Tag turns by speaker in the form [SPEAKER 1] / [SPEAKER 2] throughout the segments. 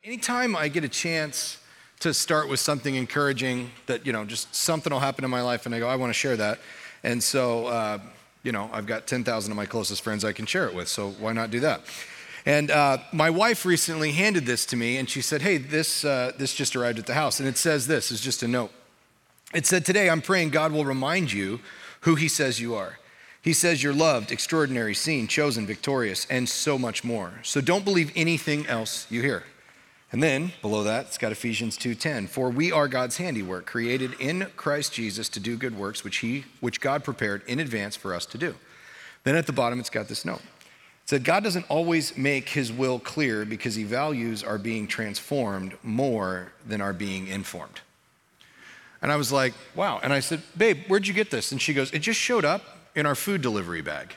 [SPEAKER 1] Anytime I get a chance to start with something encouraging that, just something will happen in my life and I go, I want to share that. And so, I've got 10,000 of my closest friends I can share it with, so why not do that? And my wife recently handed this to me and she said, hey, this just arrived at the house. And it says this, it's just a note. It said, today I'm praying God will remind you who he says you are. He says you're loved, extraordinary, seen, chosen, victorious, and so much more. So don't believe anything else you hear. And then below that, it's got Ephesians 2:10. For we are God's handiwork, created in Christ Jesus to do good works, which God prepared in advance for us to do. Then at the bottom, it's got this note. It said, God doesn't always make his will clear because he values our being transformed more than our being informed. And I was like, wow. And I said, babe, where'd you get this? And she goes, it just showed up in our food delivery bag.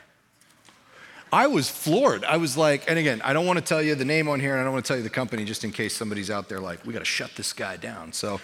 [SPEAKER 1] I was floored. I was like, and again, I don't want to tell you the name on here and I don't want to tell you the company just in case somebody's out there like, we got to shut this guy down. So,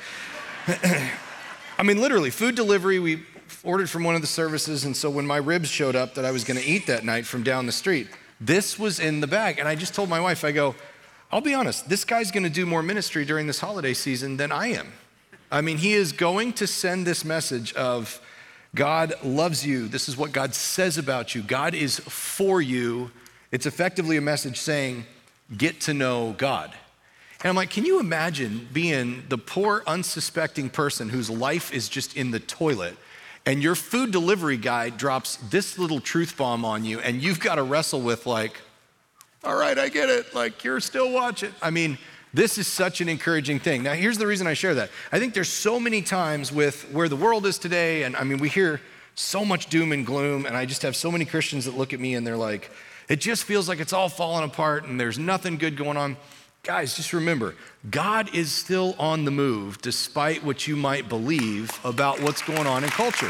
[SPEAKER 1] literally, food delivery, we ordered from one of the services. And so when my ribs showed up that I was going to eat that night from down the street, this was in the bag. And I just told my wife, I go, I'll be honest, this guy's going to do more ministry during this holiday season than I am. He is going to send this message of, God loves you. This is what God says about you. God is for you. It's effectively a message saying, get to know God. And I'm like, can you imagine being the poor, unsuspecting person whose life is just in the toilet and your food delivery guy drops this little truth bomb on you and you've got to wrestle with like, all right, I get it. Like, you're still watching. This is such an encouraging thing. Now, here's the reason I share that. I think there's so many times with where the world is today, and we hear so much doom and gloom, and I just have so many Christians that look at me and they're like, it just feels like it's all falling apart and there's nothing good going on. Guys, just remember, God is still on the move despite what you might believe about what's going on in culture.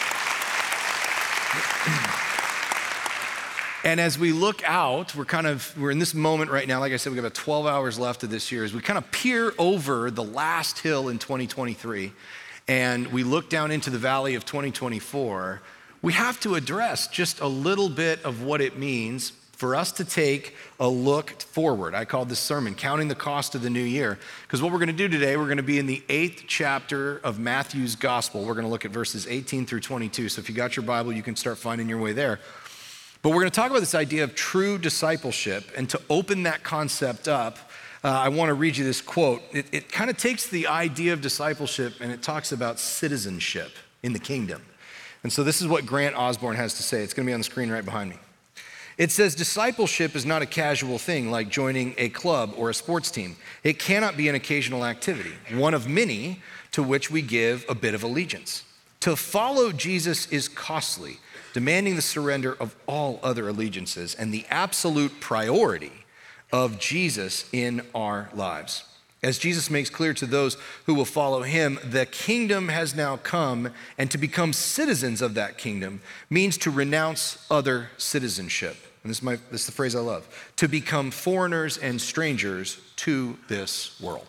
[SPEAKER 1] And as we look out, we're in this moment right now. Like I said, we've got about 12 hours left of this year. As we kind of peer over the last hill in 2023, and we look down into the valley of 2024, we have to address just a little bit of what it means for us to take a look forward. I called this sermon, Counting the Cost of the New Year, because what we're going to do today, we're going to be in the 8th chapter of Matthew's Gospel. We're going to look at verses 18 through 22. So if you got your Bible, you can start finding your way there. But we're going to talk about this idea of true discipleship, and to open that concept up, I want to read you this quote. It kind of takes the idea of discipleship and it talks about citizenship in the kingdom. And so this is what Grant Osborne has to say. It's going to be on the screen right behind me. It says, discipleship is not a casual thing like joining a club or a sports team. It cannot be an occasional activity, one of many to which we give a bit of allegiance. To follow Jesus is costly, demanding the surrender of all other allegiances and the absolute priority of Jesus in our lives. As Jesus makes clear to those who will follow him, the kingdom has now come, and to become citizens of that kingdom means to renounce other citizenship. And this is the phrase I love, to become foreigners and strangers to this world.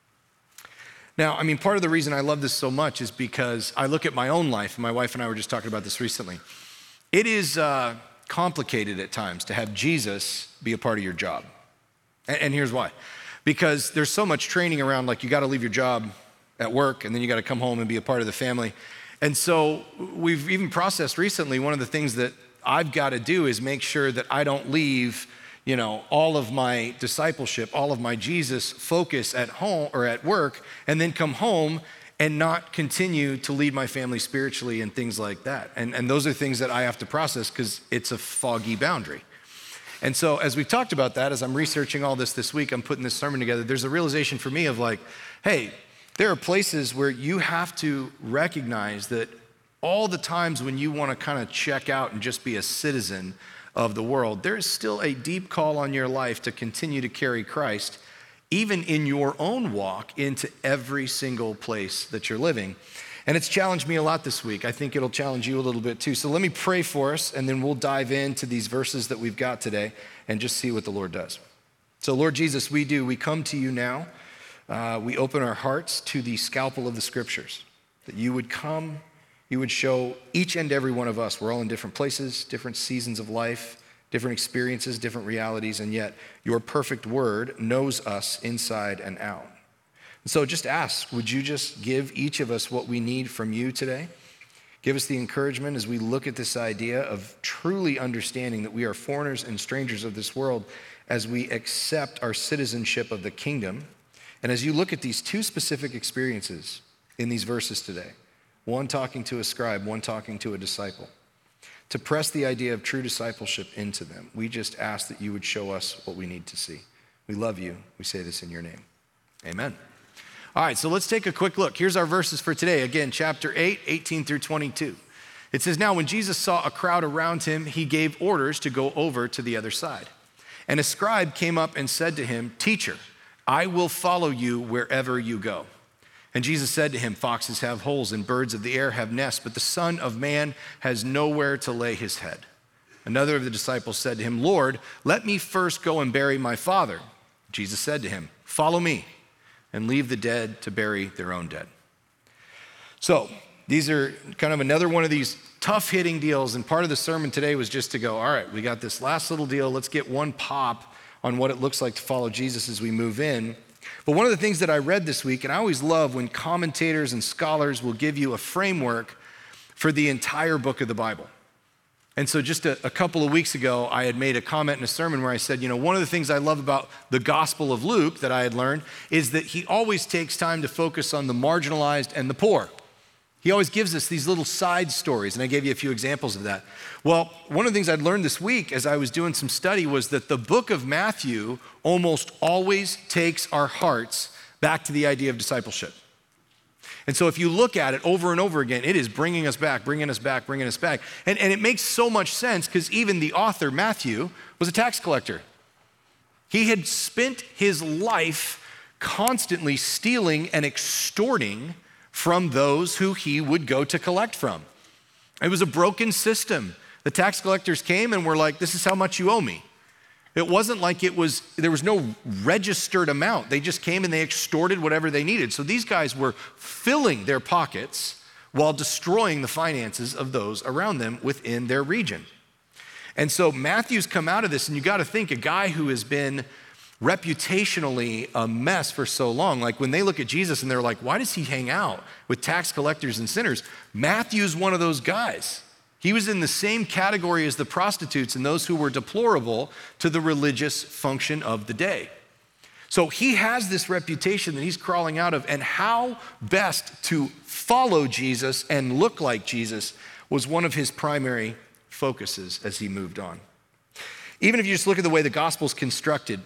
[SPEAKER 1] Now, part of the reason I love this so much is because I look at my own life, and my wife and I were just talking about this recently. It is complicated at times to have Jesus be a part of your job. And here's why. Because there's so much training around, like you got to leave your job at work and then you got to come home and be a part of the family. And so we've even processed recently, one of the things that I've got to do is make sure that I don't leave, all of my discipleship, all of my Jesus focus at home or at work, and then come home and not continue to lead my family spiritually and things like that. And those are things that I have to process because it's a foggy boundary. And so as we've talked about that, as I'm researching all this week, I'm putting this sermon together, there's a realization for me of like, hey, there are places where you have to recognize that all the times when you want to kind of check out and just be a citizen of the world, there's still a deep call on your life to continue to carry Christ, even in your own walk, into every single place that you're living. And it's challenged me a lot this week. I think it'll challenge you a little bit too. So let me pray for us, and then we'll dive into these verses that we've got today and just see what the Lord does. So Lord Jesus, we come to you now. We open our hearts to the scalpel of the scriptures, that you would come, you would show each and every one of us, we're all in different places, different seasons of life, different experiences, different realities, and yet your perfect word knows us inside and out. And so just ask, would you just give each of us what we need from you today? Give us the encouragement as we look at this idea of truly understanding that we are foreigners and strangers of this world as we accept our citizenship of the kingdom. And as you look at these two specific experiences in these verses today, one talking to a scribe, one talking to a disciple, to press the idea of true discipleship into them, we just ask that you would show us what we need to see. We love you. We say this in your name. Amen. All right, so let's take a quick look. Here's our verses for today. Again, chapter 8, 18 through 22. It says, "Now when Jesus saw a crowd around him, he gave orders to go over to the other side. And a scribe came up and said to him, 'Teacher, I will follow you wherever you go.' And Jesus said to him, 'Foxes have holes and birds of the air have nests, but the Son of Man has nowhere to lay his head.' Another of the disciples said to him, 'Lord, let me first go and bury my father.' Jesus said to him, 'Follow me and leave the dead to bury their own dead.'" So these are kind of another one of these tough-hitting deals, and part of the sermon today was just to go, all right, we got this last little deal. Let's get one pop on what it looks like to follow Jesus as we move in. But one of the things that I read this week, and I always love when commentators and scholars will give you a framework for the entire book of the Bible. And so just a couple of weeks ago, I had made a comment in a sermon where I said, one of the things I love about the Gospel of Luke that I had learned is that he always takes time to focus on the marginalized and the poor. He always gives us these little side stories, and I gave you a few examples of that. Well, one of the things I'd learned this week as I was doing some study was that the book of Matthew almost always takes our hearts back to the idea of discipleship. And so if you look at it over and over again, it is bringing us back, bringing us back, bringing us back. And it makes so much sense because even the author, Matthew, was a tax collector. He had spent his life constantly stealing and extorting from those who he would go to collect from. It was a broken system. The tax collectors came and were like, this is how much you owe me. It wasn't like there was no registered amount. They just came and they extorted whatever they needed. So these guys were filling their pockets while destroying the finances of those around them within their region. And so Matthew's come out of this, and you got to think, a guy who has been reputationally a mess for so long, like when they look at Jesus and they're like, why does he hang out with tax collectors and sinners? Matthew's one of those guys. He was in the same category as the prostitutes and those who were deplorable to the religious function of the day. So he has this reputation that he's crawling out of, and how best to follow Jesus and look like Jesus was one of his primary focuses as he moved on. Even if you just look at the way the gospel's constructed,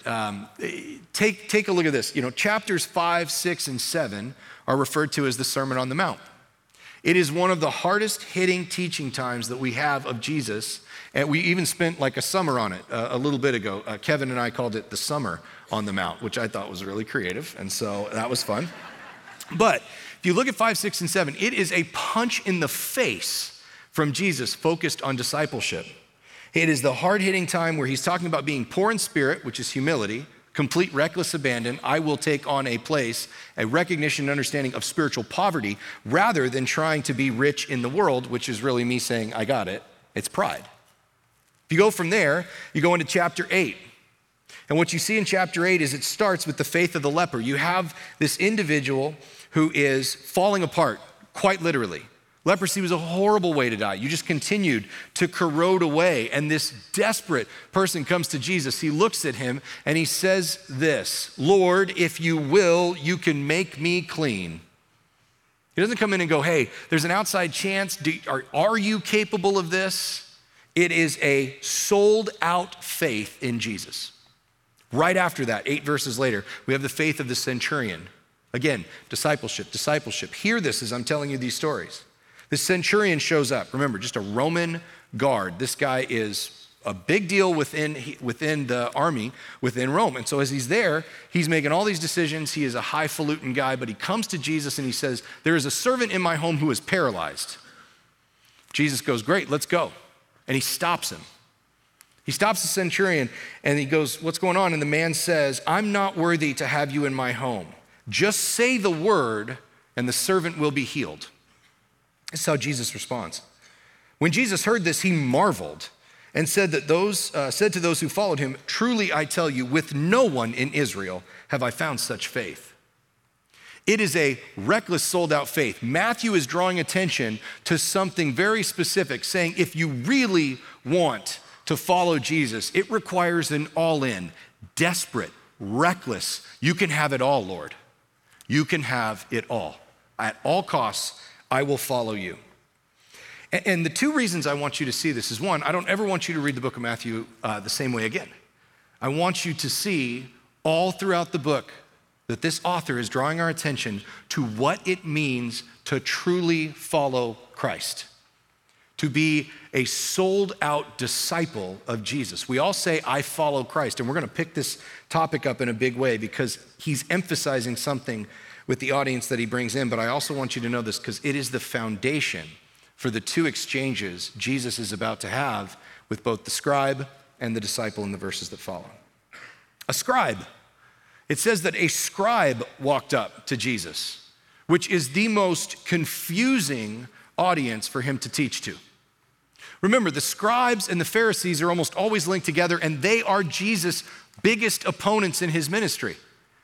[SPEAKER 1] take a look at this. Chapters 5, 6, and 7 are referred to as the Sermon on the Mount. It is one of the hardest hitting teaching times that we have of Jesus. And we even spent like a summer on it a little bit ago. Kevin and I called it the Summer on the Mount, which I thought was really creative. And so that was fun. But if you look at 5, 6, and 7, it is a punch in the face from Jesus focused on discipleship. It is the hard-hitting time where he's talking about being poor in spirit, which is humility, complete reckless abandon. I will take on a place, a recognition and understanding of spiritual poverty, rather than trying to be rich in the world, which is really me saying, I got it. It's pride. If you go from there, you go into chapter 8. And what you see in chapter 8 is it starts with the faith of the leper. You have this individual who is falling apart, quite literally. Leprosy was a horrible way to die. You just continued to corrode away. And this desperate person comes to Jesus. He looks at him and he says this, Lord, if you will, you can make me clean. He doesn't come in and go, hey, there's an outside chance. Are you capable of this? It is a sold out faith in Jesus. Right after that, 8 verses later, we have the faith of the centurion. Again, discipleship. Hear this as I'm telling you these stories. The centurion shows up. Remember, just a Roman guard. This guy is a big deal within the army, within Rome. And so as he's there, he's making all these decisions. He is a highfalutin guy, but he comes to Jesus and he says, there is a servant in my home who is paralyzed. Jesus goes, great, let's go. And he stops him. He stops the centurion and he goes, what's going on? And the man says, I'm not worthy to have you in my home. Just say the word and the servant will be healed. This is how Jesus responds. When Jesus heard this, he marveled and said to those who followed him, "Truly I tell you, with no one in Israel have I found such faith." It is a reckless, sold-out faith. Matthew is drawing attention to something very specific, saying if you really want to follow Jesus, it requires an all-in, desperate, reckless, you can have it all, Lord. You can have it all. At all costs, I will follow you. And the two reasons I want you to see this is, one, I don't ever want you to read the book of Matthew the same way again. I want you to see all throughout the book that this author is drawing our attention to what it means to truly follow Christ, to be a sold-out disciple of Jesus. We all say, I follow Christ, and we're going to pick this topic up in a big way because he's emphasizing something with the audience that he brings in, but I also want you to know this because it is the foundation for the two exchanges Jesus is about to have with both the scribe and the disciple in the verses that follow. A scribe. It says that a scribe walked up to Jesus, which is the most confusing audience for him to teach to. Remember, the scribes and the Pharisees are almost always linked together, and they are Jesus' biggest opponents in his ministry.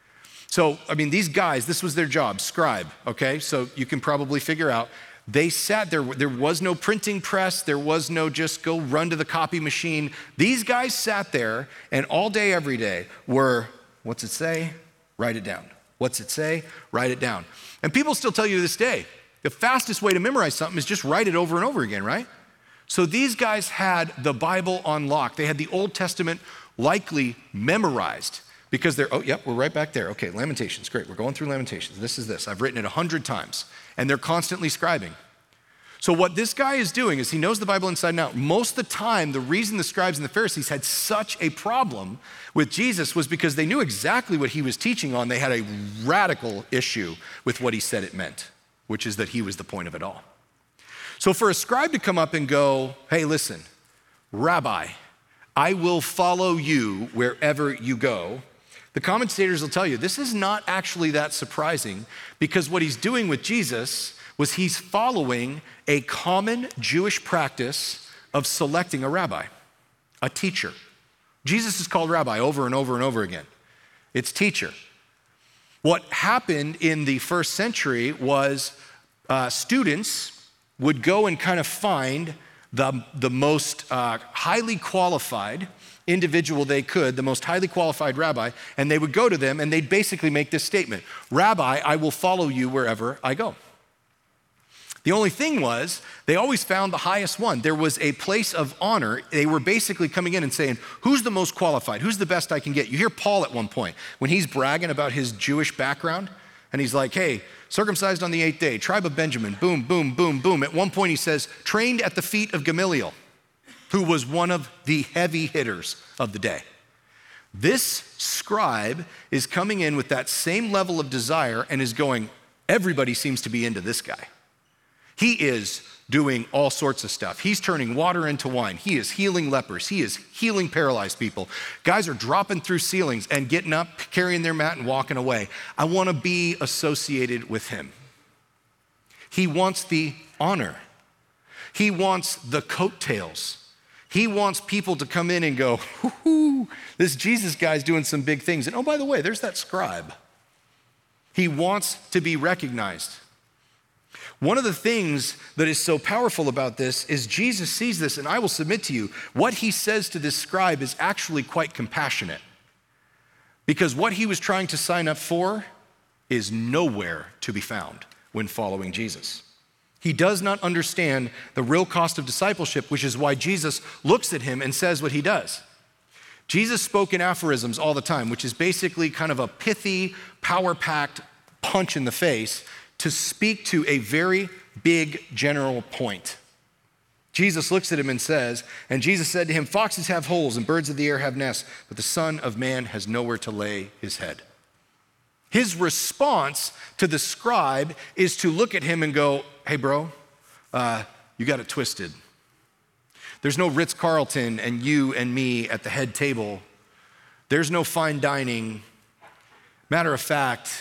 [SPEAKER 1] So, these guys, this was their job, scribe, okay? So you can probably figure out, they sat there, there was no printing press, there was no just go run to the copy machine. These guys sat there, and all day, every day were, what's it say? Write it down. What's it say? Write it down. And people still tell you to this day, the fastest way to memorize something is just write it over and over again, right? So these guys had the Bible on lock. They had the Old Testament likely memorized because they're, we're right back there. Okay, Lamentations, great. We're going through Lamentations. This is this. I've written it 100 times, and they're constantly scribing. So what this guy is doing is he knows the Bible inside and out. Most of the time, the reason the scribes and the Pharisees had such a problem with Jesus was because they knew exactly what he was teaching on. They had a radical issue with what he said it meant, which is that he was the point of it all. So for a scribe to come up and go, hey, listen, Rabbi, I will follow you wherever you go. The commentators will tell you this is not actually that surprising because what he's doing with Jesus was he's following a common Jewish practice of selecting a rabbi, a teacher. Jesus is called rabbi over and over and over again. It's teacher. What happened in the first century was students would go and kind of find the most highly qualified individual they could, the most highly qualified rabbi, and they would go to them and they'd basically make this statement, Rabbi, I will follow you wherever I go. The only thing was, they always found the highest one. There was a place of honor. They were basically coming in and saying, who's the most qualified? Who's the best I can get? You hear Paul at one point, when he's bragging about his Jewish background, and he's like, hey, circumcised on the 8th day, tribe of Benjamin, boom, boom, boom, boom. At one point he says, trained at the feet of Gamaliel, who was one of the heavy hitters of the day. This scribe is coming in with that same level of desire and is going, everybody seems to be into this guy. He is doing all sorts of stuff. He's turning water into wine. He is healing lepers. He is healing paralyzed people. Guys are dropping through ceilings and getting up, carrying their mat and walking away. I want to be associated with him. He wants the honor. He wants the coattails. He wants people to come in and go, hoo, this Jesus guy's doing some big things. And oh, by the way, there's that scribe. He wants to be recognized. One of the things that is so powerful about this is Jesus sees this, and I will submit to you, what he says to this scribe is actually quite compassionate. Because what he was trying to sign up for is nowhere to be found when following Jesus. He does not understand the real cost of discipleship, which is why Jesus looks at him and says what he does. Jesus spoke in aphorisms all the time, which is basically kind of a pithy, power-packed punch in the face to speak to a very big general point. Jesus looks at him and says, and Jesus said to him, foxes have holes and birds of the air have nests, but the Son of Man has nowhere to lay his head. His response to the scribe is to look at him and go, hey bro, you got it twisted. There's no Ritz-Carlton and you and me at the head table. There's no fine dining. Matter of fact,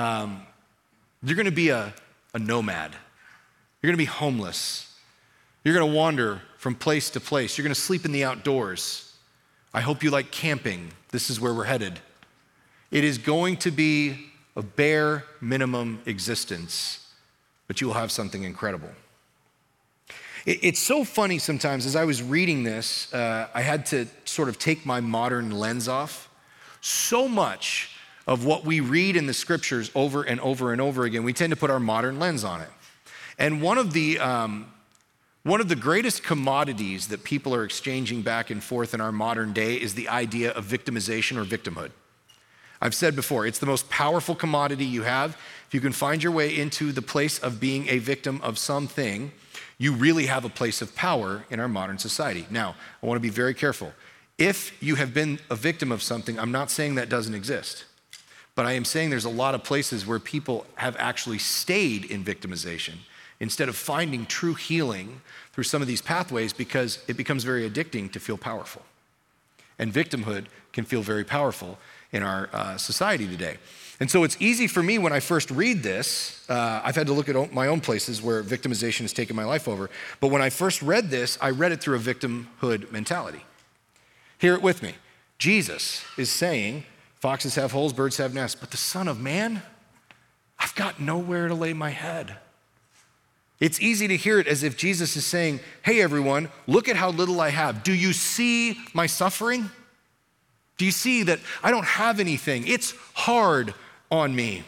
[SPEAKER 1] you're gonna be a nomad. You're gonna be homeless. You're gonna wander from place to place. You're going to sleep in the outdoors. I hope you like camping. This is where we're headed. It is going to be a bare minimum existence, but you will have something incredible. It's so funny sometimes, as I was reading this, I had to sort of take my modern lens off. So much of what we read in the scriptures over and over and over again, we tend to put our modern lens on it. And one of the greatest commodities that people are exchanging back and forth in our modern day is the idea of victimization or victimhood. I've said before, it's the most powerful commodity you have. If you can find your way into the place of being a victim of something, you really have a place of power in our modern society. Now, I want to be very careful. If you have been a victim of something, I'm not saying that doesn't exist, but I am saying there's a lot of places where people have actually stayed in victimization instead of finding true healing through some of these pathways, because it becomes very addicting to feel powerful. And victimhood can feel very powerful in our society today. And so it's easy for me when I first read this, I've had to look at my own places where victimization has taken my life over, but when I first read this, I read it through a victimhood mentality. Hear it with me. Jesus is saying, foxes have holes, birds have nests, but the Son of Man, I've got nowhere to lay my head. It's easy to hear it as if Jesus is saying, hey everyone, look at how little I have. Do you see my suffering? Do you see that I don't have anything? It's hard on me.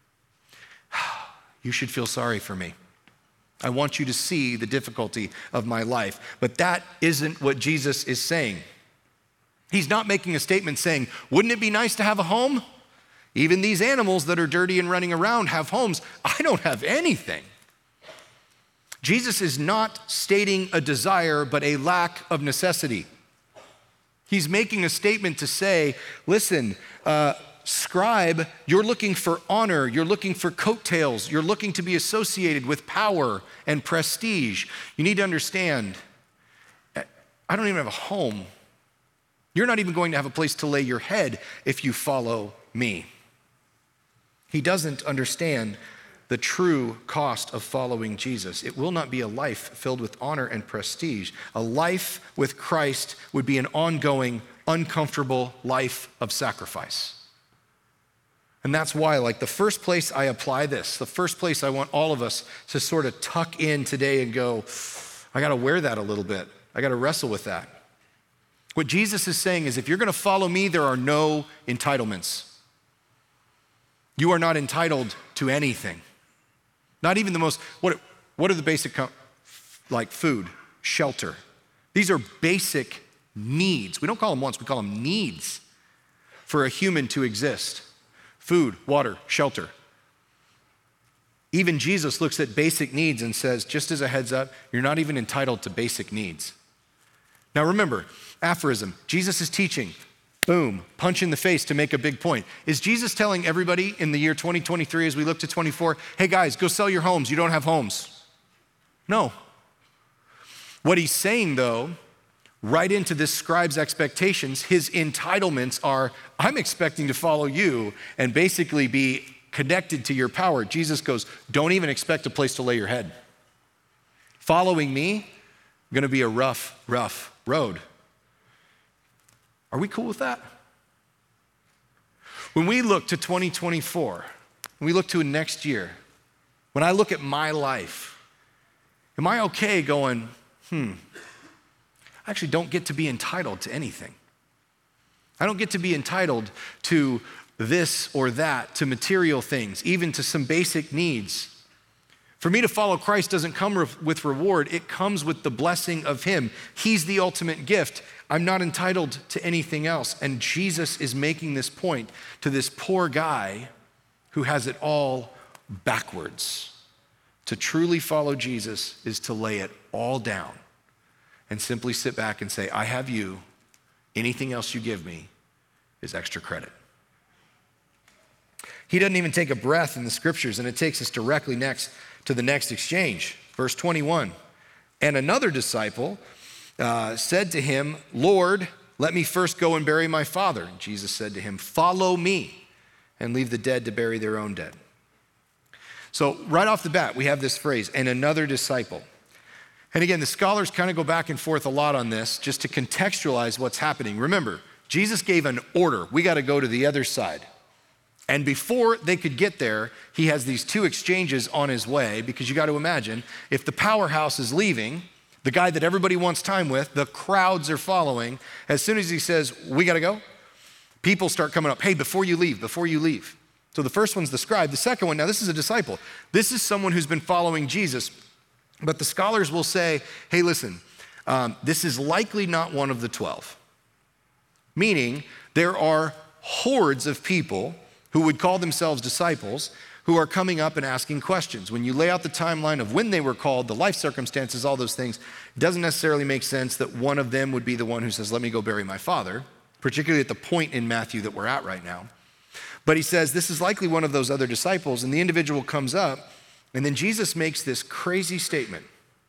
[SPEAKER 1] You should feel sorry for me. I want you to see the difficulty of my life. But that isn't what Jesus is saying. He's not making a statement saying, wouldn't it be nice to have a home? Even these animals that are dirty and running around have homes. I don't have anything. Jesus is not stating a desire, but a lack of necessity. He's making a statement to say, listen, scribe, you're looking for honor, you're looking for coattails, you're looking to be associated with power and prestige. You need to understand, I don't even have a home. You're not even going to have a place to lay your head if you follow me. He doesn't understand the true cost of following Jesus. It will not be a life filled with honor and prestige. A life with Christ would be an ongoing, uncomfortable life of sacrifice. And that's why, like, the first place I apply this, the first place I want all of us to sort of tuck in today and go, I gotta wear that a little bit. I gotta wrestle with that. What Jesus is saying is, if you're gonna follow me, there are no entitlements. You are not entitled to anything. Not even the most, what are the basic, like food, shelter? These are basic needs. We don't call them wants, we call them needs for a human to exist. Food, water, shelter. Even Jesus looks at basic needs and says, just as a heads up, you're not even entitled to basic needs. Now remember, aphorism, Jesus is teaching. Boom, punch in the face to make a big point. Is Jesus telling everybody in the year 2023 as we look to 24, hey guys, go sell your homes, you don't have homes? No. What he's saying though, right into this scribe's expectations, his entitlements are, I'm expecting to follow you and basically be connected to your power. Jesus goes, don't even expect a place to lay your head. Following me, gonna be a rough road. Are we cool with that? When we look to 2024, when we look to next year, when I look at my life, am I okay going, I actually don't get to be entitled to anything. I don't get to be entitled to this or that, to material things, even to some basic needs. For me to follow Christ doesn't come with reward, it comes with the blessing of Him. He's the ultimate gift. I'm not entitled to anything else. And Jesus is making this point to this poor guy who has it all backwards. To truly follow Jesus is to lay it all down and simply sit back and say, I have you, anything else you give me is extra credit. He doesn't even take a breath in the scriptures, and it takes us directly next to the next exchange. Verse 21, and another disciple said to him, Lord, let me first go and bury my father. And Jesus said to him, follow me and leave the dead to bury their own dead. So right off the bat, we have this phrase, and another disciple. And again, the scholars kind of go back and forth a lot on this just to contextualize what's happening. Remember, Jesus gave an order. We got to go to the other side. And before they could get there, he has these two exchanges on his way, because you got to imagine, if the powerhouse is leaving, the guy that everybody wants time with, the crowds are following, as soon as he says, we got to go, people start coming up. Hey, before you leave. So the first one's the scribe. The second one, now this is a disciple. This is someone who's been following Jesus. But the scholars will say, hey, listen, this is likely not one of the 12. Meaning there are hordes of people who would call themselves disciples who are coming up and asking questions. When you lay out the timeline of when they were called, the life circumstances, all those things, it doesn't necessarily make sense that one of them would be the one who says, let me go bury my father, particularly at the point in Matthew that we're at right now. But he says, this is likely one of those other disciples, and the individual comes up, and then Jesus makes this crazy statement: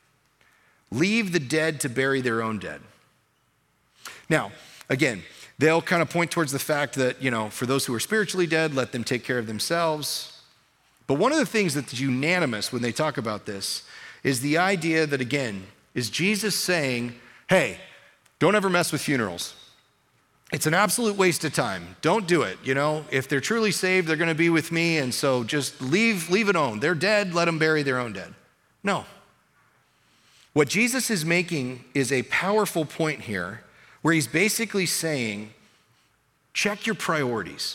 [SPEAKER 1] leave the dead to bury their own dead. Now, again, they'll kind of point towards the fact that, for those who are spiritually dead, let them take care of themselves. But one of the things that's unanimous when they talk about this is the idea that, again, is Jesus saying, hey, don't ever mess with funerals. It's an absolute waste of time. Don't do it. If they're truly saved, they're going to be with me. And so just leave it on. They're dead. Let them bury their own dead. No. What Jesus is making is a powerful point here, where he's basically saying, check your priorities.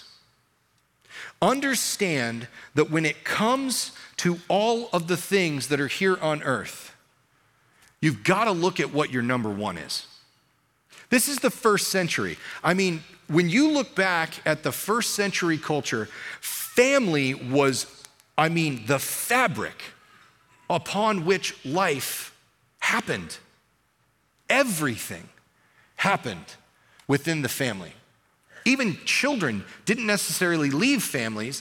[SPEAKER 1] Understand that when it comes to all of the things that are here on earth, you've got to look at what your number one is. This is the first century. I mean, when you look back at the first century culture, family was, the fabric upon which life happened. Everything happened within the family. Even children didn't necessarily leave families.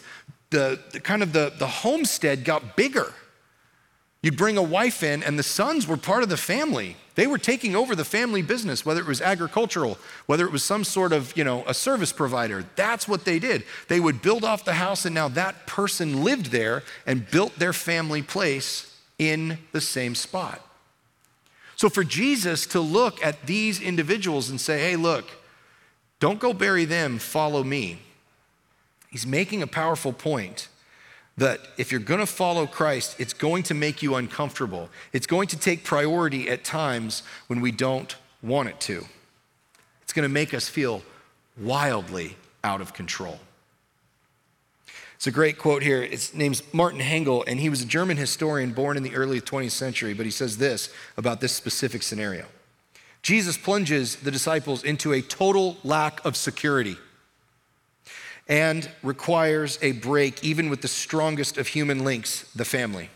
[SPEAKER 1] The homestead got bigger. You'd bring a wife in, and the sons were part of the family. They were taking over the family business, whether it was agricultural, whether it was some sort of, a service provider. That's what they did. They would build off the house, and now that person lived there and built their family place in the same spot. So for Jesus to look at these individuals and say, hey, look, don't go bury them, follow me. He's making a powerful point that if you're going to follow Christ, it's going to make you uncomfortable. It's going to take priority at times when we don't want it to. It's going to make us feel wildly out of control. It's a great quote here. His name's Martin Hengel, and he was a German historian born in the early 20th century, but he says this about this specific scenario. Jesus plunges the disciples into a total lack of security and requires a break even with the strongest of human links, the family.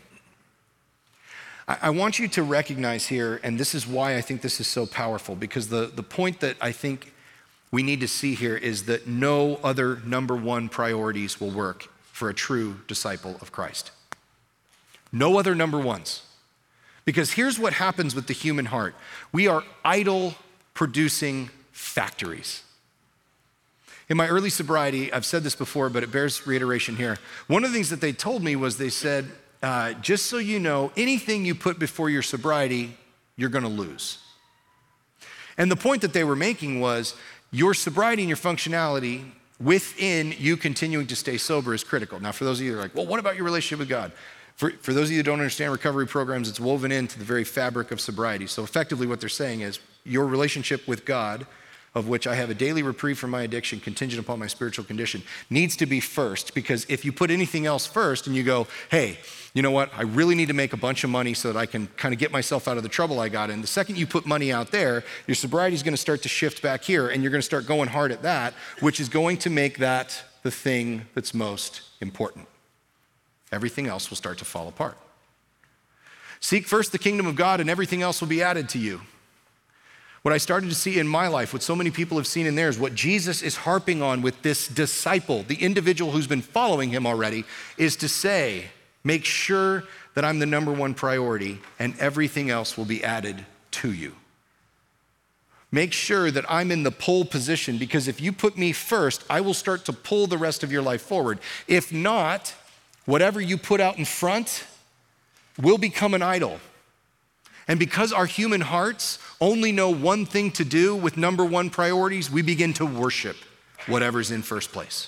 [SPEAKER 1] I want you to recognize here, and this is why I think this is so powerful, because the point that I think we need to see here is that no other number one priorities will work for a true disciple of Christ. No other number ones. Because here's what happens with the human heart. We are idol-producing factories. In my early sobriety, I've said this before, but it bears reiteration here. One of the things that they told me was they said, just so you know, anything you put before your sobriety, you're going to lose. And the point that they were making was your sobriety and your functionality within you continuing to stay sober is critical. Now, for those of you that are like, well, what about your relationship with God? For those of you who don't understand recovery programs, it's woven into the very fabric of sobriety. So effectively what they're saying is your relationship with God, of which I have a daily reprieve from my addiction contingent upon my spiritual condition, needs to be first, because if you put anything else first and you go, hey, you know what, I really need to make a bunch of money so that I can kind of get myself out of the trouble I got in. The second you put money out there, your sobriety is going to start to shift back here, and you're going to start going hard at that, which is going to make that the thing that's most important. Everything else will start to fall apart. Seek first the kingdom of God, and everything else will be added to you. What I started to see in my life, what so many people have seen in theirs, what Jesus is harping on with this disciple, the individual who's been following him already, is to say, make sure that I'm the number one priority, and everything else will be added to you. Make sure that I'm in the pole position, because if you put me first, I will start to pull the rest of your life forward. If not, whatever you put out in front will become an idol. And because our human hearts only know one thing to do with number one priorities, we begin to worship whatever's in first place.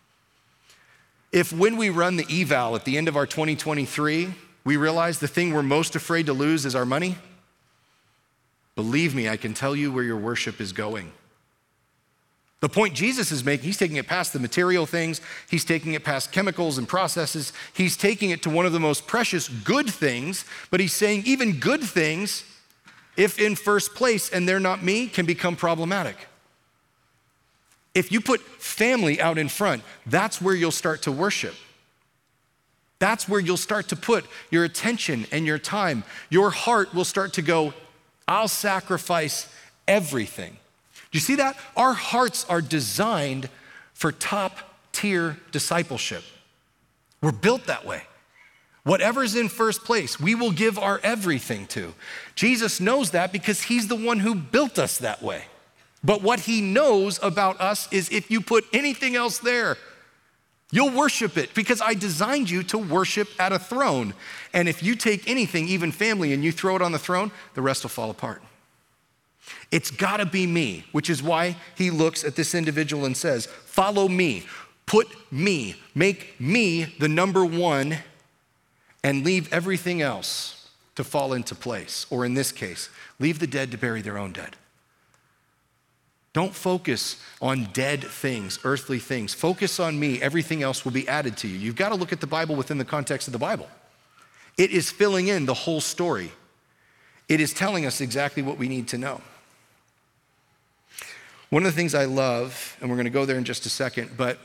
[SPEAKER 1] If when we run the eval at the end of our 2023, we realize the thing we're most afraid to lose is our money, believe me, I can tell you where your worship is going. The point Jesus is making, he's taking it past the material things. He's taking it past chemicals and processes. He's taking it to one of the most precious good things, but he's saying even good things, if in first place and they're not me, can become problematic. If you put family out in front, that's where you'll start to worship. That's where you'll start to put your attention and your time. Your heart will start to go, I'll sacrifice everything. Do you see that? Our hearts are designed for top-tier discipleship. We're built that way. Whatever's in first place, we will give our everything to. Jesus knows that because he's the one who built us that way. But what he knows about us is if you put anything else there, you'll worship it because I designed you to worship at a throne. And if you take anything, even family, and you throw it on the throne, the rest will fall apart. It's gotta be me, which is why he looks at this individual and says, follow me, put me, make me the number one, and leave everything else to fall into place. Or in this case, leave the dead to bury their own dead. Don't focus on dead things, earthly things. Focus on me, everything else will be added to you. You've gotta look at the Bible within the context of the Bible. It is filling in the whole story. It is telling us exactly what we need to know. One of the things I love, and we're gonna go there in just a second, but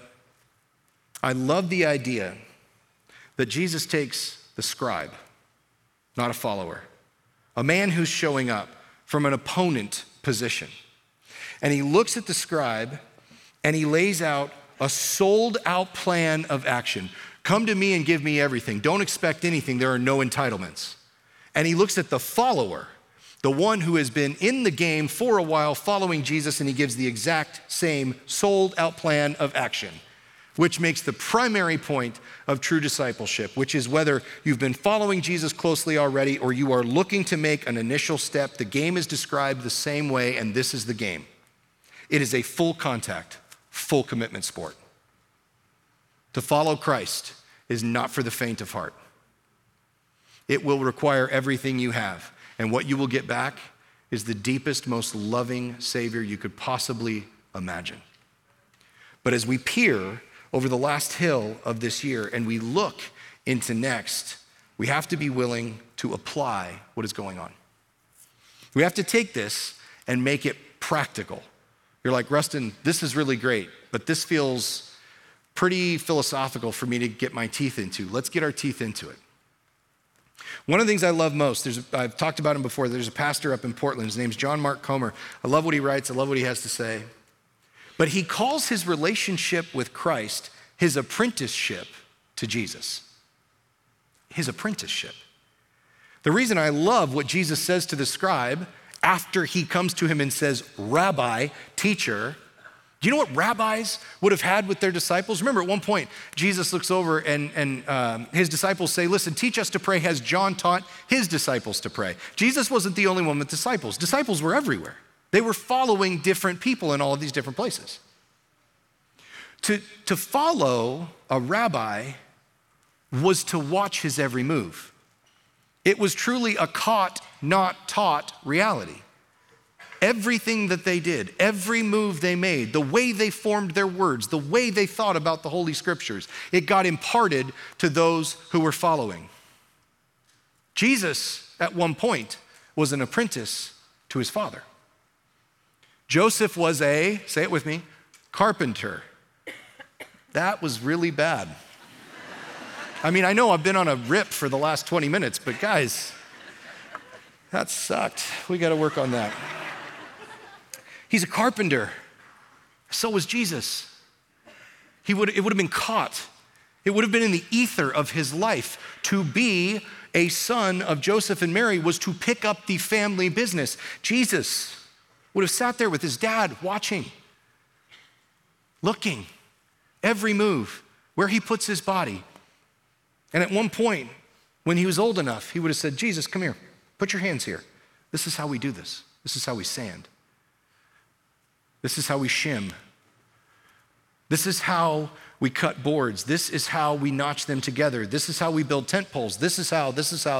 [SPEAKER 1] I love the idea that Jesus takes the scribe, not a follower, a man who's showing up from an opponent position. And he looks at the scribe and he lays out a sold out plan of action. Come to me and give me everything. Don't expect anything. There are no entitlements. And he looks at the follower, the one who has been in the game for a while following Jesus, and he gives the exact same sold out plan of action, which makes the primary point of true discipleship, which is whether you've been following Jesus closely already or you are looking to make an initial step, the game is described the same way, and this is the game. It is a full contact, full commitment sport. To follow Christ is not for the faint of heart. It will require everything you have. And what you will get back is the deepest, most loving Savior you could possibly imagine. But as we peer over the last hill of this year and we look into next, we have to be willing to apply what is going on. We have to take this and make it practical. You're like, Rustin, this is really great, but this feels pretty philosophical for me to get my teeth into. Let's get our teeth into it. One of the things I love most, I've talked about him before, there's a pastor up in Portland, his name's John Mark Comer. I love what he writes, I love what he has to say. But he calls his relationship with Christ his apprenticeship to Jesus. His apprenticeship. The reason I love what Jesus says to the scribe after he comes to him and says, Rabbi, teacher, do you know what rabbis would have had with their disciples? Remember, at one point, Jesus looks over and his disciples say, listen, teach us to pray as John taught his disciples to pray. Jesus wasn't the only one with disciples. Disciples were everywhere. They were following different people in all of these different places. To follow a rabbi was to watch his every move. It was truly a caught, not taught reality. Everything that they did, every move they made, the way they formed their words, the way they thought about the Holy Scriptures, it got imparted to those who were following. Jesus, at one point, was an apprentice to his father. Joseph was say it with me, carpenter. That was really bad. I mean, I know I've been on a rip for the last 20 minutes, but guys, that sucked. We got to work on that. He's a carpenter. So was Jesus. It would have been caught. It would have been in the ether of his life. To be a son of Joseph and Mary was to pick up the family business. Jesus would have sat there with his dad watching, looking, every move, where he puts his body. And at one point, when he was old enough, he would have said, Jesus, come here. Put your hands here. This is how we do this. This is how we sand. This is how we shim. This is how we cut boards. This is how we notch them together. This is how we build tent poles. This is how.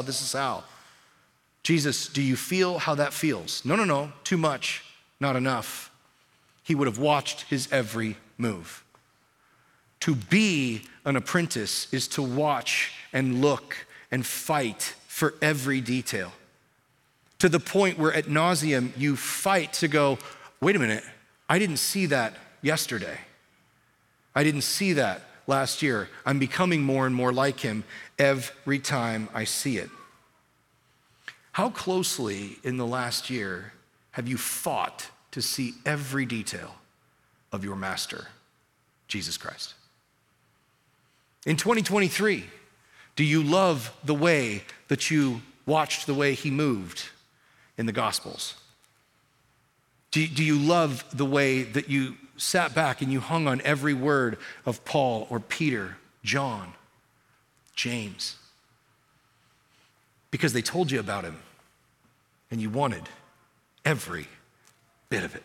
[SPEAKER 1] Jesus, do you feel how that feels? No, too much, not enough. He would have watched his every move. To be an apprentice is to watch and look and fight for every detail. To the point where ad nauseam you fight to go, wait a minute, I didn't see that yesterday. I didn't see that last year. I'm becoming more and more like him every time I see it. How closely in the last year have you fought to see every detail of your master, Jesus Christ? In 2023, do you love the way that you watched the way he moved in the Gospels? Do you love the way that you sat back and you hung on every word of Paul or Peter, John, James? Because they told you about him and you wanted every bit of it.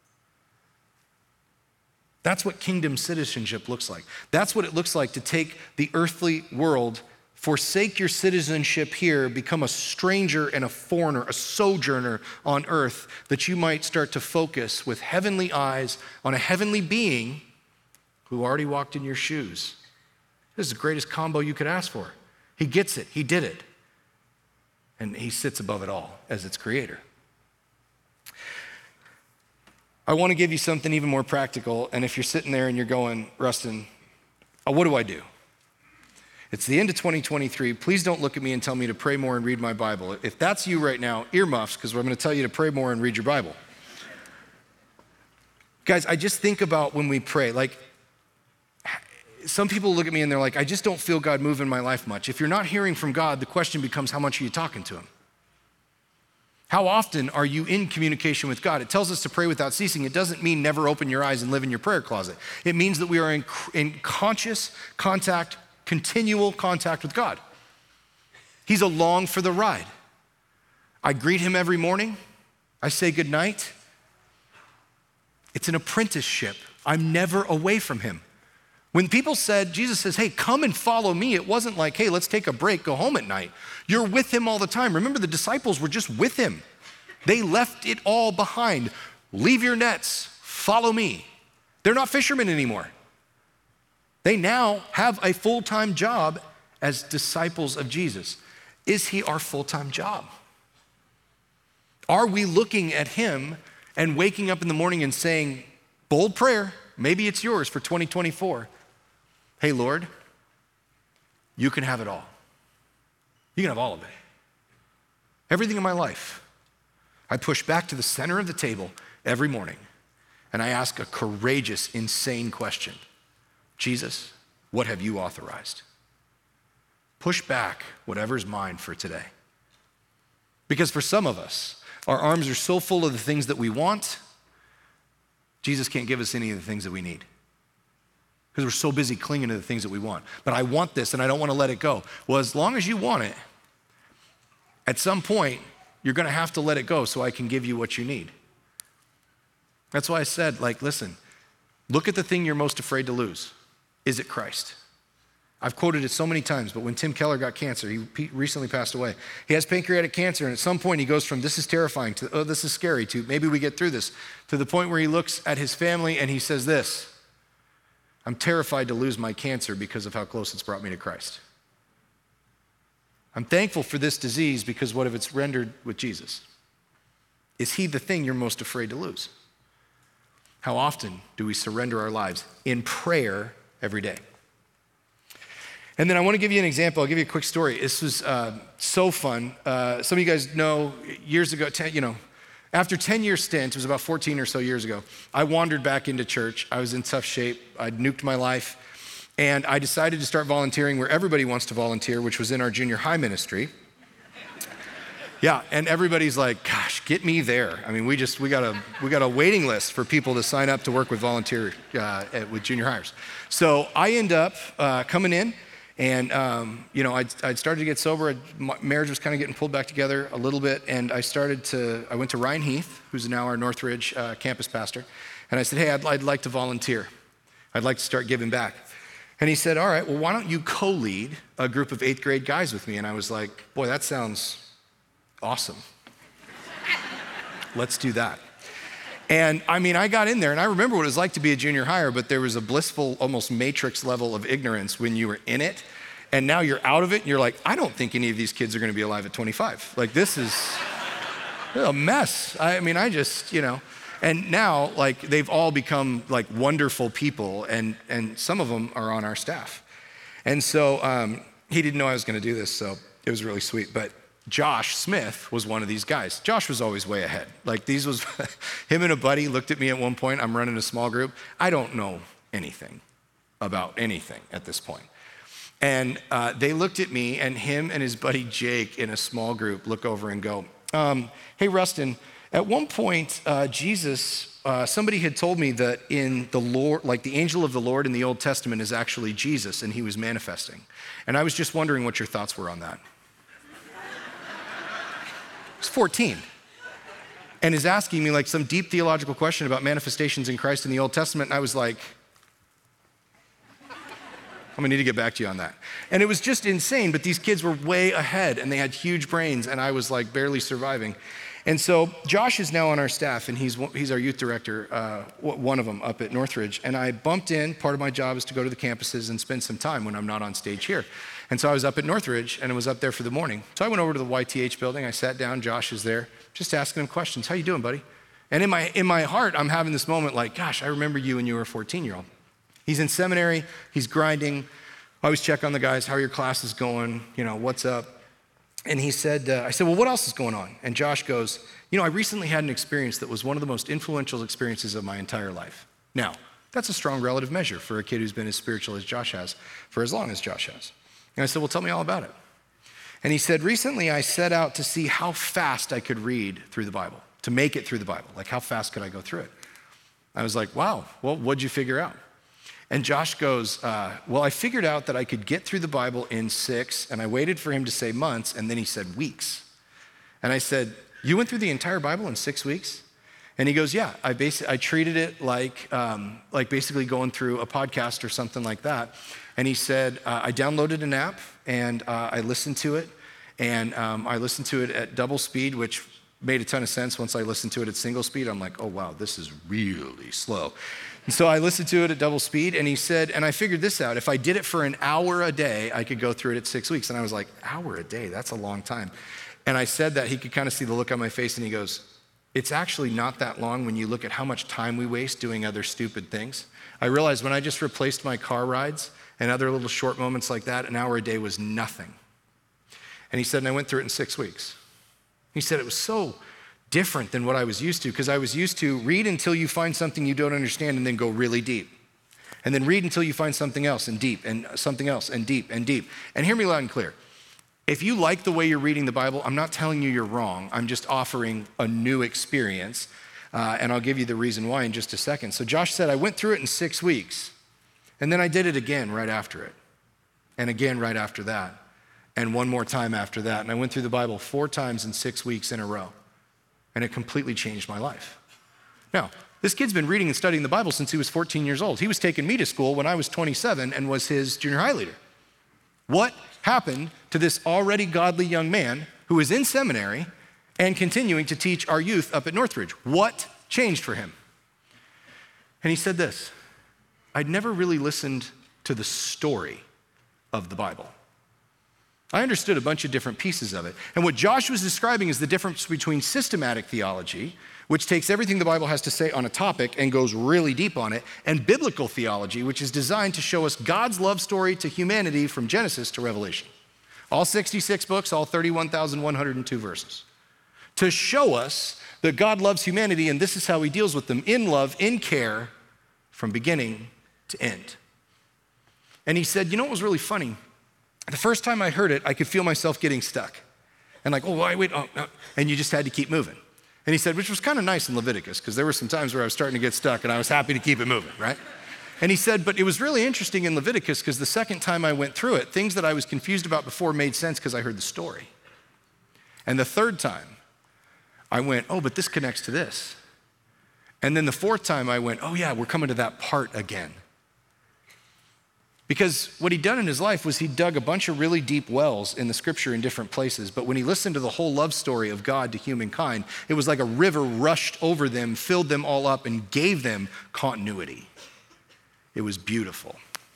[SPEAKER 1] That's what kingdom citizenship looks like. That's what it looks like to take the earthly world, forsake your citizenship here, become a stranger and a foreigner, a sojourner on earth, that you might start to focus with heavenly eyes on a heavenly being who already walked in your shoes. This is the greatest combo you could ask for. He gets it, he did it, and he sits above it all as its creator. I want to give you something even more practical, and if you're sitting there and you're going, Rustin, what do I do? It's the end of 2023. Please don't look at me and tell me to pray more and read my Bible. If that's you right now, earmuffs, because I'm going to tell you to pray more and read your Bible. Guys, I just think about when we pray, like, some people look at me and they're like, I just don't feel God move in my life much. If you're not hearing from God, the question becomes, how much are you talking to him? How often are you in communication with God? It tells us to pray without ceasing. It doesn't mean never open your eyes and live in your prayer closet. It means that we are in conscious contact, continual contact with God. He's along for the ride. I greet him every morning. I say goodnight. It's an apprenticeship. I'm never away from him. When people said, Jesus says, hey, come and follow me, it wasn't like, hey, let's take a break, go home at night. You're with him all the time. Remember, the disciples were just with him. They left it all behind. Leave your nets, follow me. They're not fishermen anymore. They now have a full-time job as disciples of Jesus. Is he our full-time job? Are we looking at him and waking up in the morning and saying, bold prayer, maybe it's yours for 2024. Hey, Lord, you can have it all. You can have all of it. Everything in my life. I push back to the center of the table every morning and I ask a courageous, insane question. Jesus, what have you authorized? Push back whatever's mine for today. Because for some of us, our arms are so full of the things that we want, Jesus can't give us any of the things that we need. Because we're so busy clinging to the things that we want. But I want this and I don't want to let it go. Well, as long as you want it, at some point, you're going to have to let it go so I can give you what you need. That's why I said, listen, look at the thing you're most afraid to lose. Is it Christ? I've quoted it so many times, but when Tim Keller got cancer, he recently passed away. He has pancreatic cancer, and at some point he goes from this is terrifying to, oh, this is scary, to maybe we get through this, to the point where he looks at his family and he says this, I'm terrified to lose my cancer because of how close it's brought me to Christ. I'm thankful for this disease because what if it's rendered with Jesus? Is he the thing you're most afraid to lose? How often do we surrender our lives in prayer every day? And then I want to give you an example. I'll give you a quick story. This was so fun. Some of you guys know years ago, after 10-year stint, it was about 14 or so years ago, I wandered back into church. I was in tough shape. I'd nuked my life. And I decided to start volunteering where everybody wants to volunteer, which was in our junior high ministry. Yeah, and everybody's like, gosh, get me there. I mean, we got a waiting list for people to sign up to work with volunteer with junior hires. So I end up coming in, And, I'd started to get sober. My marriage was kind of getting pulled back together a little bit. And I went to Ryan Heath, who's now our Northridge campus pastor. And I said, hey, I'd like to volunteer. I'd like to start giving back. And he said, all right, well, why don't you co-lead a group of 8th grade guys with me? And I was like, boy, that sounds awesome. Let's do that. And I got in there and I remember what it was like to be a junior higher, but there was a blissful, almost matrix level of ignorance when you were in it. And now you're out of it and you're like, I don't think any of these kids are gonna be alive at 25. Like, this is a mess. And now, like, they've all become like wonderful people, and some of them are on our staff. And so he didn't know I was gonna do this, so it was really sweet. But Josh Smith was one of these guys. Josh was always way ahead. Like, him and a buddy looked at me at one point. I'm running a small group. I don't know anything about anything at this point. And they looked at me, and him and his buddy Jake in a small group look over and go, hey, Rustin, at one point, somebody had told me that in the Lord, like the angel of the Lord in the Old Testament is actually Jesus, and he was manifesting. And I was just wondering what your thoughts were on that. He's 14 and is asking me like some deep theological question about manifestations in Christ in the Old Testament. And I was like, I'm gonna need to get back to you on that. And it was just insane, but these kids were way ahead and they had huge brains and I was like barely surviving. And so Josh is now on our staff and he's our youth director, one of them up at Northridge. And I bumped in, part of my job is to go to the campuses and spend some time when I'm not on stage here. And so I was up at Northridge and I was up there for the morning. So I went over to the YTH building, I sat down, Josh is there, just asking him questions. How you doing, buddy? And in my heart, I'm having this moment like, gosh, I remember you when you were a 14-year-old. He's in seminary, he's grinding. I always check on the guys, how are your classes going? What's up? And he said, I said, well, what else is going on? And Josh goes, I recently had an experience that was one of the most influential experiences of my entire life. Now, that's a strong relative measure for a kid who's been as spiritual as Josh has for as long as Josh has. And I said, well, tell me all about it. And he said, recently I set out to see how fast I could read through the Bible, to make it through the Bible. Like, how fast could I go through it? I was like, wow, well, what'd you figure out? And Josh goes, well, I figured out that I could get through the Bible in 6, and I waited for him to say months, and then he said weeks. And I said, you went through the entire Bible in 6 weeks? And he goes, yeah, I treated it like basically going through a podcast or something like that. And he said, I downloaded an app and I listened to it. And I listened to it at double speed, which made a ton of sense. Once I listened to it at single speed, I'm like, oh wow, this is really slow. And so I listened to it at double speed and he said, and I figured this out, if I did it for an hour a day, I could go through it at 6 weeks. And I was like, hour a day, that's a long time. And I said that, he could kind of see the look on my face and he goes, it's actually not that long when you look at how much time we waste doing other stupid things. I realized when I just replaced my car rides and other little short moments like that, an hour a day was nothing. And he said, and I went through it in 6 weeks. He said it was so different than what I was used to, because I was used to read until you find something you don't understand and then go really deep. And then read until you find something else and deep and something else and deep and deep. And hear me loud and clear. If you like the way you're reading the Bible, I'm not telling you you're wrong. I'm just offering a new experience. And I'll give you the reason why in just a second. So Josh said, I went through it in 6 weeks. And then I did it again right after it. And again right after that. And one more time after that. And I went through the Bible 4 times in 6 weeks in a row. And it completely changed my life. Now, this kid's been reading and studying the Bible since he was 14 years old. He was taking me to school when I was 27 and was his junior high leader. What happened to this already godly young man who is in seminary and continuing to teach our youth up at Northridge? What changed for him? And he said this, I'd never really listened to the story of the Bible. I understood a bunch of different pieces of it. And what Josh was describing is the difference between systematic theology, which takes everything the Bible has to say on a topic and goes really deep on it, and biblical theology, which is designed to show us God's love story to humanity from Genesis to Revelation. All 66 books, all 31,102 verses. To show us that God loves humanity and this is how he deals with them, in love, in care, from beginning to end. And he said, you know what was really funny? The first time I heard it, I could feel myself getting stuck. And like, oh, wait, oh, no. And you just had to keep moving. And he said, which was kind of nice in Leviticus, because there were some times where I was starting to get stuck and I was happy to keep it moving, right? And he said, but it was really interesting in Leviticus because the second time I went through it, things that I was confused about before made sense because I heard the story. And the third time, I went, oh, but this connects to this. And then the fourth time I went, oh yeah, we're coming to that part again. Because what he'd done in his life was he dug a bunch of really deep wells in the scripture in different places. But when he listened to the whole love story of God to humankind, it was like a river rushed over them, filled them all up, and gave them continuity. It was beautiful.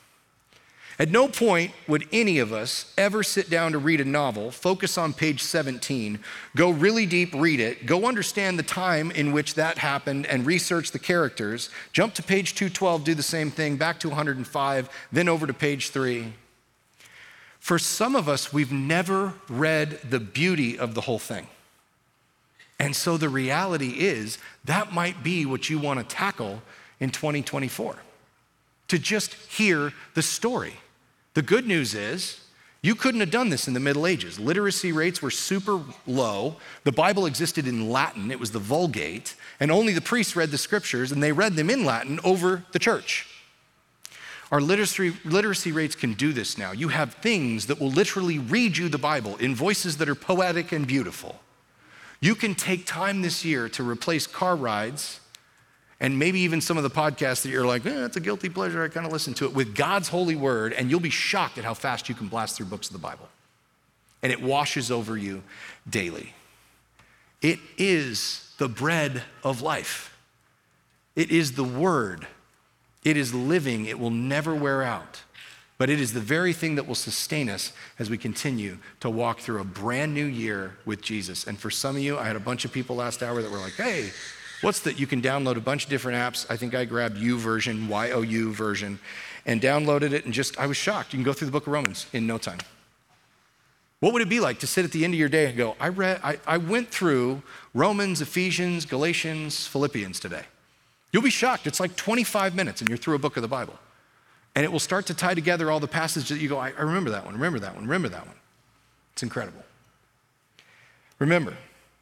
[SPEAKER 1] At no point would any of us ever sit down to read a novel, focus on page 17, go really deep, read it, go understand the time in which that happened and research the characters, jump to page 212, do the same thing, back to 105, then over to page 3. For some of us, we've never read the beauty of the whole thing. And so the reality is that might be what you want to tackle in 2024, to just hear the story. The good news is you couldn't have done this in the Middle Ages. Literacy rates were super low. The Bible existed in Latin. It was the Vulgate. And only the priests read the scriptures, and they read them in Latin over the church. Our literacy rates can do this now. You have things that will literally read you the Bible in voices that are poetic and beautiful. You can take time this year to replace car rides and maybe even some of the podcasts that you're like, it's a guilty pleasure, I kind of listen to it, with God's holy word, and you'll be shocked at how fast you can blast through books of the Bible. And it washes over you daily. It is the bread of life. It is the word. It is living. It will never wear out. But it is the very thing that will sustain us as we continue to walk through a brand new year with Jesus. And for some of you, I had a bunch of people last hour that were like, hey, what's that? You can download a bunch of different apps. I think I grabbed YouVersion, Y-O-U version, and downloaded it, and I was shocked. You can go through the book of Romans in no time. What would it be like to sit at the end of your day and go, I went through Romans, Ephesians, Galatians, Philippians today. You'll be shocked. It's like 25 minutes and you're through a book of the Bible. And it will start to tie together all the passages that you go, I remember that one, remember that one, remember that one. It's incredible. Remember,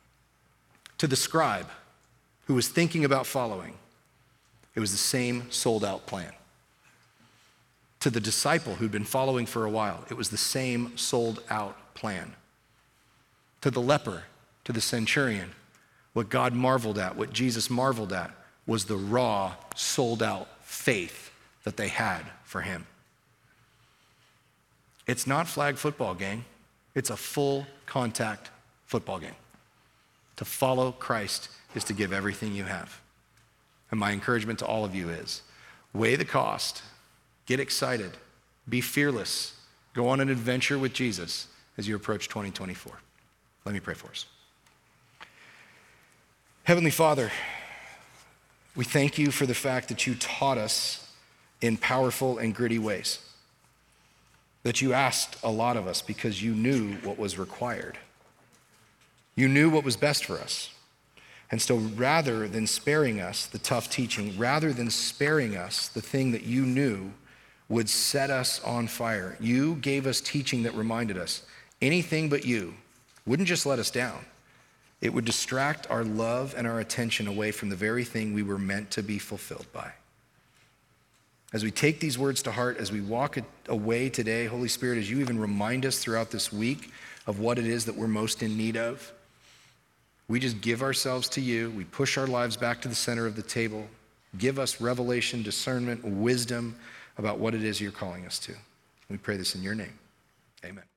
[SPEAKER 1] to the scribe who was thinking about following, it was the same sold out plan. To the disciple who'd been following for a while, it was the same sold out plan. To the leper, to the centurion, what God marveled at, what Jesus marveled at, was the raw, sold out faith that they had for him. It's not flag football, gang. It's a full contact football game. To follow Christ is to give everything you have. And my encouragement to all of you is, weigh the cost, get excited, be fearless, go on an adventure with Jesus as you approach 2024. Let me pray for us. Heavenly Father, we thank you for the fact that you taught us in powerful and gritty ways, that you asked a lot of us because you knew what was required. You knew what was best for us. And so rather than sparing us the tough teaching, rather than sparing us the thing that you knew would set us on fire, you gave us teaching that reminded us anything but you wouldn't just let us down. It would distract our love and our attention away from the very thing we were meant to be fulfilled by. As we take these words to heart, as we walk away today, Holy Spirit, as you even remind us throughout this week of what it is that we're most in need of, we just give ourselves to you. We push our lives back to the center of the table. Give us revelation, discernment, wisdom about what it is you're calling us to. We pray this in your name. Amen.